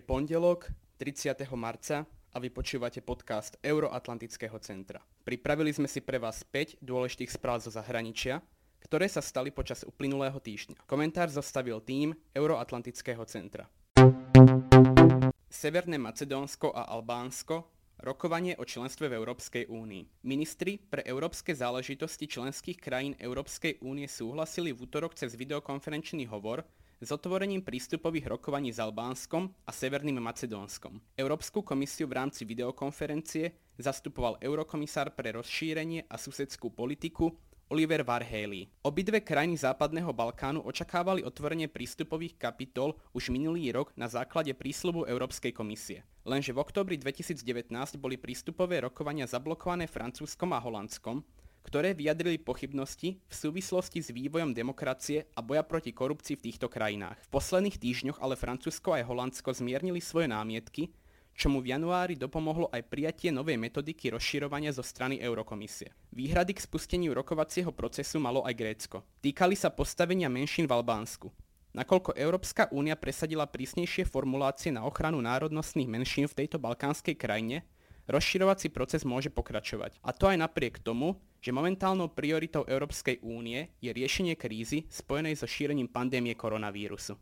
Je pondelok 30. marca a vy počúvate podcast Euroatlantického centra. Pripravili sme si pre vás 5 dôležitých správ zo zahraničia, ktoré sa stali počas uplynulého týždňa. Komentár zostavil tím Euroatlantického centra. Severné Macedónsko a Albánsko rokovanie o členstve v Európskej únii. Ministri pre európske záležitosti členských krajín Európskej únie súhlasili v utorok cez videokonferenčný hovor s otvorením prístupových rokovaní s Albánskom a Severným Macedónskom. Európsku komisiu v rámci videokonferencie zastupoval eurokomisár pre rozšírenie a susedskú politiku Oliver Varhelyi. Obidve krajiny Západného Balkánu očakávali otvorenie prístupových kapitol už minulý rok na základe prísľubu Európskej komisie. Lenže v októbri 2019 boli prístupové rokovania zablokované Francúzskom a Holandskom, ktoré vyjadrili pochybnosti v súvislosti s vývojom demokracie a boja proti korupcii v týchto krajinách. V posledných týždňoch ale Francúzsko aj Holandsko zmiernili svoje námietky, čomu v januári dopomohlo aj prijatie novej metodiky rozširovania zo strany Eurokomisie. Výhrady k spusteniu rokovacieho procesu malo aj Grécko. Týkali sa postavenia menšín v Albánsku. Nakoľko Európska únia presadila prísnejšie formulácie na ochranu národnostných menšín v tejto balkánskej krajine, rozširovací proces môže pokračovať. A to aj napriek tomu, že momentálnou prioritou Európskej únie je riešenie krízy spojenej so šírením pandémie koronavírusu.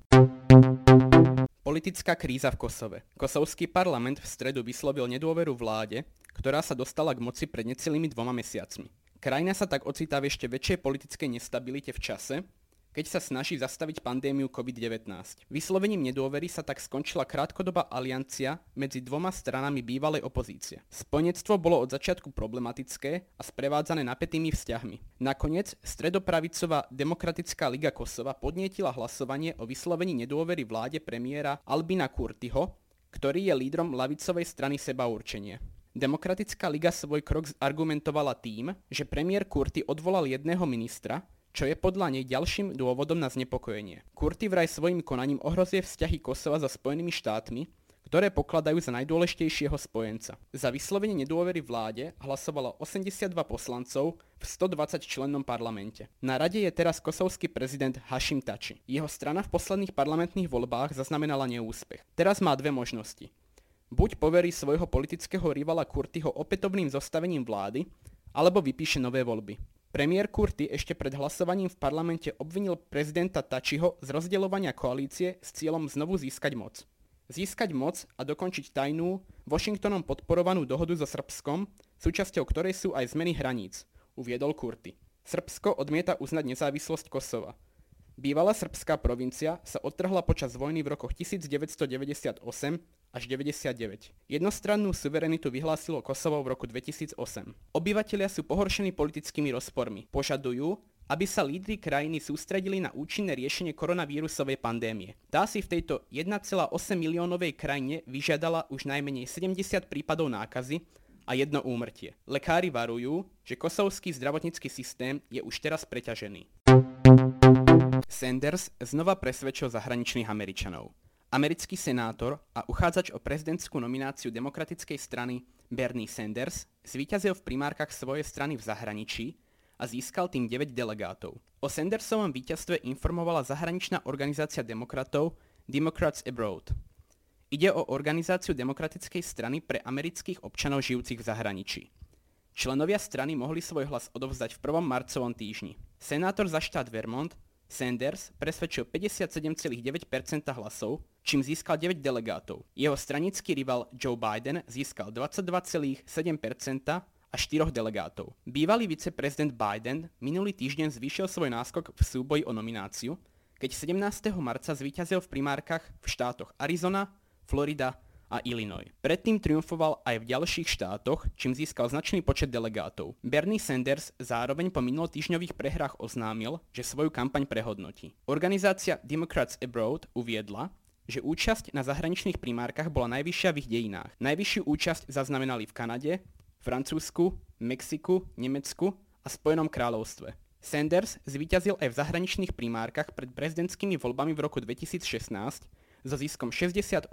Politická kríza v Kosove. Kosovský parlament v stredu vyslovil nedôveru vláde, ktorá sa dostala k moci pred necelými 2 mesiacmi. Krajina sa tak ocitá v ešte väčšej politickej nestabilite v čase, keď sa snaží zastaviť pandémiu COVID-19. Vyslovením nedôvery sa tak skončila krátkodobá aliancia medzi 2 stranami bývalej opozície. Spojenectvo bolo od začiatku problematické a sprevádzané napätými vzťahmi. Nakoniec stredopravicová Demokratická liga Kosova podnietila hlasovanie o vyslovení nedôvery vláde premiéra Albina Kurtiho, ktorý je lídrom ľavicovej strany Sebaurčenie. Demokratická liga svoj krok argumentovala tým, že premiér Kurti odvolal jedného ministra, čo je podľa nej ďalším dôvodom na znepokojenie. Kurti vraj svojim konaním ohrozuje vzťahy Kosova so Spojenými štátmi, ktoré pokladajú za najdôležitejšieho spojenca. Za vyslovenie nedôvery vláde hlasovalo 82 poslancov v 120 člennom parlamente. Na rade je teraz kosovský prezident Hašim Tači. Jeho strana v posledných parlamentných voľbách zaznamenala neúspech. Teraz má 2 možnosti. Buď poverí svojho politického rivala Kurtiho opätovným zostavením vlády, alebo vypíše nové voľby. Premiér Kurti ešte pred hlasovaním v parlamente obvinil prezidenta Tačiho z rozdeľovania koalície s cieľom znovu získať moc. Získať moc a dokončiť tajnú, Washingtonom podporovanú dohodu so Srbskom, súčasťou ktorej sú aj zmeny hraníc, uviedol Kurti. Srbsko odmieta uznať nezávislosť Kosova. Bývalá srbská provincia sa odtrhla počas vojny v rokoch 1998 až 99. Jednostrannú suverenitu vyhlásilo Kosovo v roku 2008. Obyvatelia sú pohoršení politickými rozpormi. Požadujú, aby sa lídri krajiny sústredili na účinné riešenie koronavírusovej pandémie. Tá si v tejto 1,8 miliónovej krajine vyžiadala už najmenej 70 prípadov nákazy a 1 úmrtie. Lekári varujú, že kosovský zdravotnícky systém je už teraz preťažený. Sanders znova presvedčil zahraničných Američanov. Americký senátor a uchádzač o prezidentskú nomináciu demokratickej strany Bernie Sanders zvíťazil v primárkach svojej strany v zahraničí a získal tým 9 delegátov. O Sandersovom víťazstve informovala zahraničná organizácia demokratov Democrats Abroad. Ide o organizáciu demokratickej strany pre amerických občanov žijúcich v zahraničí. Členovia strany mohli svoj hlas odovzdať v 1. marcovom týždni. Senátor za štát Vermont Sanders presvedčil 57,9% hlasov, čím získal 9 delegátov. Jeho stranický rival Joe Biden získal 22,7% a 4 delegátov. Bývalý viceprezident Biden minulý týždeň zvýšil svoj náskok v súboji o nomináciu, keď 17. marca zvíťazil v primárkach v štátoch Arizona, Florida a Illinois. Predtým triumfoval aj v ďalších štátoch, čím získal značný počet delegátov. Bernie Sanders zároveň po minulotýždňových prehrách oznámil, že svoju kampaň prehodnotí. Organizácia Democrats Abroad uviedla, že účasť na zahraničných primárkach bola najvyššia v ich dejinách. Najvyššiu účasť zaznamenali v Kanade, Francúzsku, Mexiku, Nemecku a Spojenom kráľovstve. Sanders zvíťazil aj v zahraničných primárkach pred prezidentskými voľbami v roku 2016 so ziskom 68,8%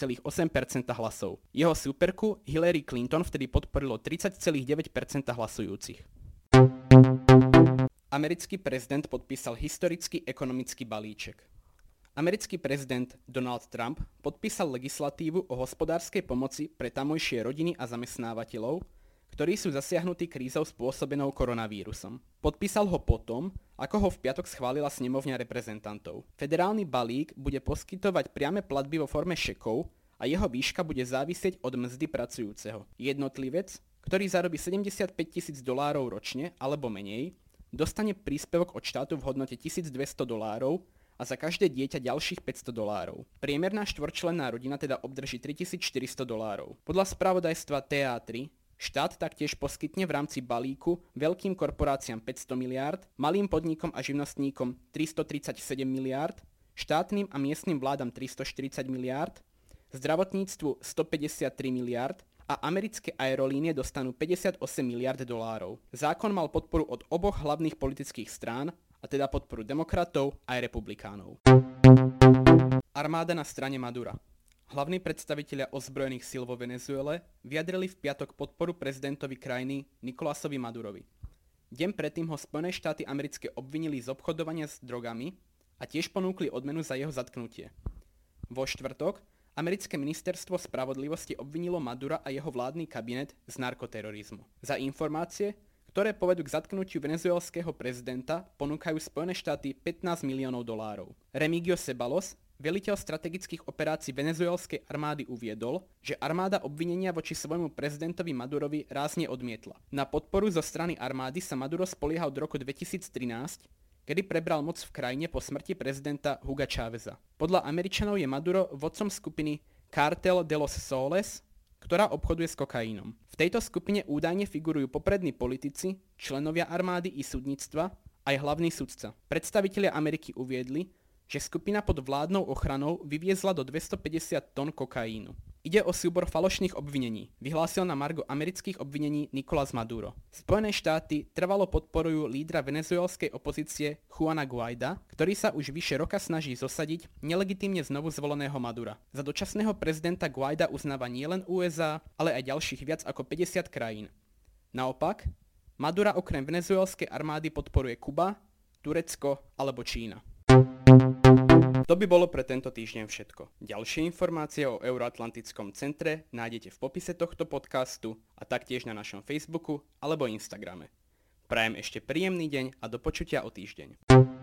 hlasov. Jeho súperku Hillary Clinton vtedy podporilo 30,9% hlasujúcich. Americký prezident podpísal historický ekonomický balíček. Americký prezident Donald Trump podpísal legislatívu o hospodárskej pomoci pre tamojšie rodiny a zamestnávateľov, ktorí sú zasiahnutí krízou spôsobenou koronavírusom. Podpísal ho potom, ako ho v piatok schválila snemovňa reprezentantov. Federálny balík bude poskytovať priame platby vo forme šekov a jeho výška bude závisieť od mzdy pracujúceho. Jednotlivec, ktorý zarobí $75,000 ročne alebo menej, dostane príspevok od štátu v hodnote $1,200 a za každé dieťa ďalších $500. Priemerná štvorčlenná rodina teda obdrží $3,400. Podľa spravodajstva TA3 štát taktiež poskytne v rámci balíku veľkým korporáciám 500 miliárd, malým podnikom a živnostníkom 337 miliárd, štátnym a miestnym vládam 340 miliárd, zdravotníctvu 153 miliárd a americké aerolínie dostanú $58 miliárd. Zákon mal podporu od oboch hlavných politických strán, a teda podporu demokratov aj republikánov. Armáda na strane Madura. Hlavní predstavitelia ozbrojených síl vo Venezuele vyjadrili v piatok podporu prezidentovi krajiny Nicolásovi Madurovi. Deň predtým ho Spojené štáty americké obvinili z obchodovania s drogami a tiež ponúkli odmenu za jeho zatknutie. Vo štvrtok americké ministerstvo spravodlivosti obvinilo Madura a jeho vládny kabinet z narkoterorizmu. Za informácie, ktoré povedú k zatknutiu venezuelského prezidenta, ponúkajú Spojené štáty $15 miliónov. Remigio Ceballos, veliteľ strategických operácií venezuelskej armády, uviedol, že armáda obvinenia voči svojmu prezidentovi Madurovi rázne odmietla. Na podporu zo strany armády sa Maduro spolieha od roku 2013, kedy prebral moc v krajine po smrti prezidenta Huga Cháveza. Podľa Američanov je Maduro vodcom skupiny Cartel de los Soles, ktorá obchoduje s kokaínom. V tejto skupine údajne figurujú poprední politici, členovia armády i súdnictva, aj hlavný sudca. Predstavitelia Ameriky uviedli, že skupina pod vládnou ochranou vyviezla do 250 tón kokaínu. Ide o súbor falošných obvinení, vyhlásil na margo amerických obvinení Nicolás Maduro. Spojené štáty trvalo podporujú lídra venezuelskej opozície Juana Guaida, ktorý sa už vyše roka snaží zosadiť nelegitímne znovu zvoleného Madura. Za dočasného prezidenta Guaida uznáva nielen USA, ale aj ďalších viac ako 50 krajín. Naopak, Madura okrem venezuelskej armády podporuje Kuba, Turecko alebo Čína. To by bolo pre tento týždeň všetko. Ďalšie informácie o Euroatlantickom centre nájdete v popise tohto podcastu a taktiež na našom Facebooku alebo Instagrame. Prajem ešte príjemný deň a do počutia o týždeň.